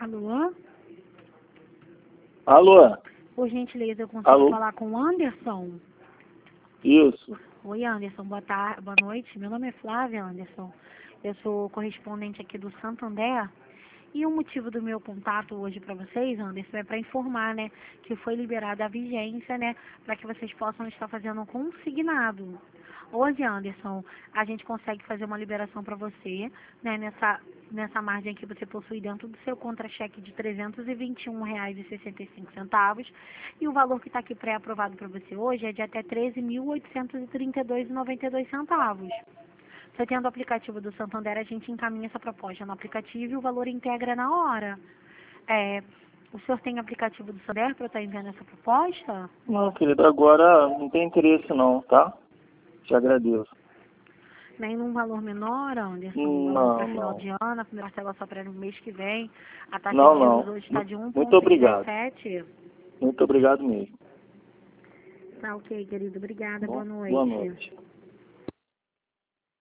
Alô? Alô? Por gentileza, eu consigo Alô? falar com o Anderson? Isso. Oi, Anderson, boa noite. Meu nome é Flávia, Anderson. Eu sou correspondente aqui do Santander. E o motivo do meu contato hoje para vocês, Anderson, é para informar, né, que foi liberada a vigência, né, para que vocês possam estar fazendo um consignado. Hoje, Anderson, a gente consegue fazer uma liberação para você, né, nessa margem que você possui dentro do seu contra-cheque de R$ 321,65. E o valor que está aqui pré-aprovado para você hoje é de até R$ 13.832,92. Você tendo o aplicativo do Santander, a gente encaminha essa proposta no aplicativo e o valor integra na hora. O senhor tem aplicativo do Santander para eu estar enviando essa proposta? Não, querido, agora não tem interesse não, tá? Te agradeço. Nem num valor menor, Anderson? Um valor para final Não. de ano, a primeira parcela só para o mês que vem. A taxa Não, de juros não. hoje está de Muito obrigado. 1,17. Muito obrigado mesmo. Tá ok, querido. Obrigada. Boa Boa noite. noite.